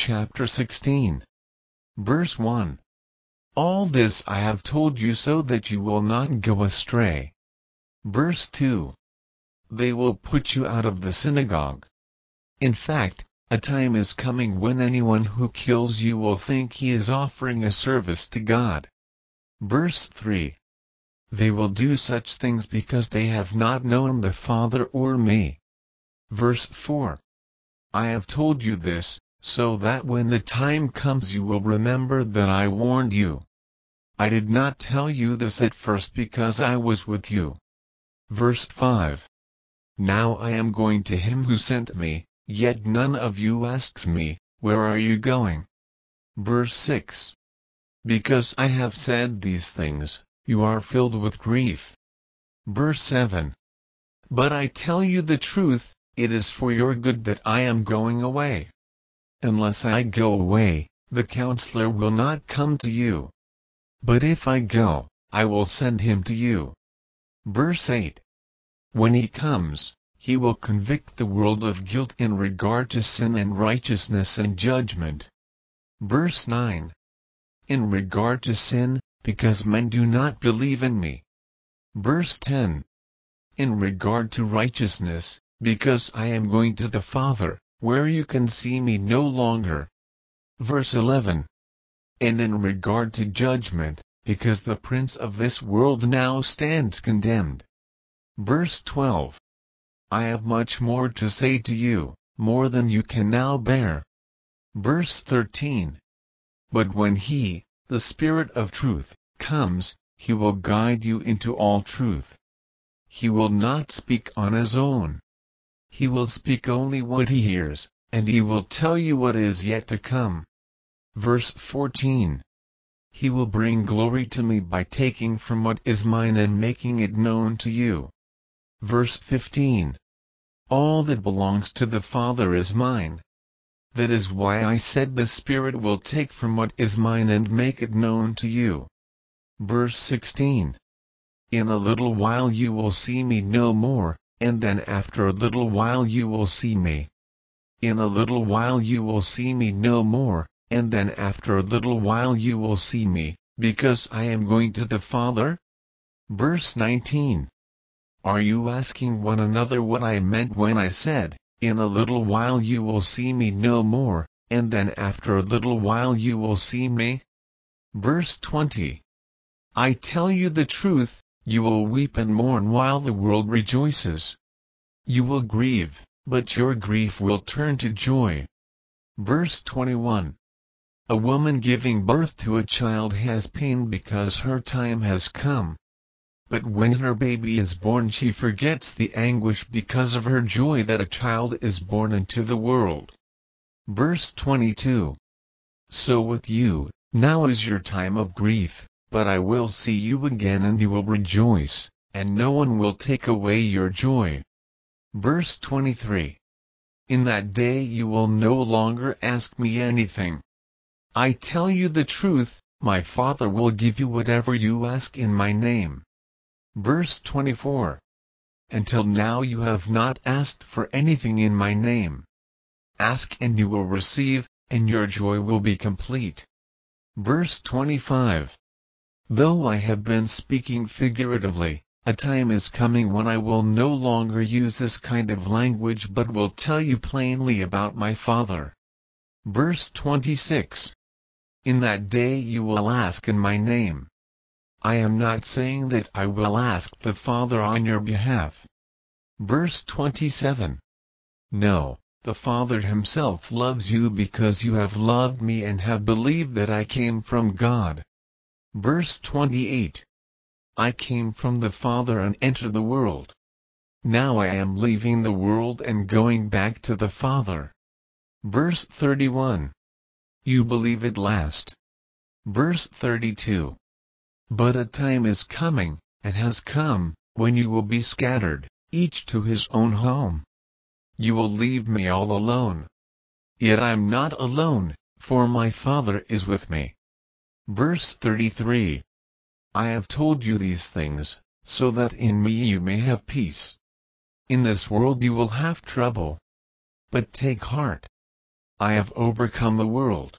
chapter 16. Verse 1. All this I have told you so that you will not go astray. Verse 2. They will put you out of the synagogue. In fact, a time is coming when anyone who kills you will think he is offering a service to God. Verse 3. They will do such things because they have not known the Father or me. Verse 4. I have told you this, so that when the time comes you will remember that I warned you. I did not tell you this at first because I was with you. Verse 5. Now I am going to him who sent me, yet none of you asks me, where are you going? Verse 6. Because I have said these things, you are filled with grief. Verse 7. But I tell you the truth, it is for your good that I am going away. Unless I go away, the Counselor will not come to you. But if I go, I will send him to you. Verse 8. When he comes, he will convict the world of guilt in regard to sin and righteousness and judgment. Verse 9. In regard to sin, because men do not believe in me. Verse 10. In regard to righteousness, because I am going to the Father, where you can see me no longer. Verse 11. And in regard to judgment, because the prince of this world now stands condemned. Verse 12. I have much more to say to you, more than you can now bear. Verse 13. But when he, the Spirit of truth, comes, he will guide you into all truth. He will not speak on his own. He will speak only what he hears, and he will tell you what is yet to come. Verse 14. He will bring glory to me by taking from what is mine and making it known to you. Verse 15. All that belongs to the Father is mine. That is why I said the Spirit will take from what is mine and make it known to you. Verse 16. In a little while you will see me no more, and then after a little while you will see me. In a little while you will see me no more, and then after a little while you will see me, because I am going to the Father? Verse 19. Are you asking one another what I meant when I said, in a little while you will see me no more, and then after a little while you will see me? Verse 20. I tell you the truth, you will weep and mourn while the world rejoices. You will grieve, but your grief will turn to joy. Verse 21. A woman giving birth to a child has pain because her time has come. But when her baby is born she forgets the anguish because of her joy that a child is born into the world. Verse 22. So with you, now is your time of grief, but I will see you again and you will rejoice, and no one will take away your joy. Verse 23. In that day you will no longer ask me anything. I tell you the truth, my Father will give you whatever you ask in my name. Verse 24. Until now you have not asked for anything in my name. Ask and you will receive, and your joy will be complete. Verse 25. Though I have been speaking figuratively, a time is coming when I will no longer use this kind of language but will tell you plainly about my Father. Verse 26. In that day you will ask in my name. I am not saying that I will ask the Father on your behalf. Verse 27. No, the Father himself loves you because you have loved me and have believed that I came from God. Verse 28. I came from the Father and entered the world. Now I am leaving the world and going back to the Father. Verse 31. You believe at last. Verse 32. But a time is coming, and has come, when you will be scattered, each to his own home. You will leave me all alone. Yet I am not alone, for my Father is with me. Verse 33. I have told you these things, so that in me you may have peace. In this world you will have trouble. But take heart. I have overcome the world.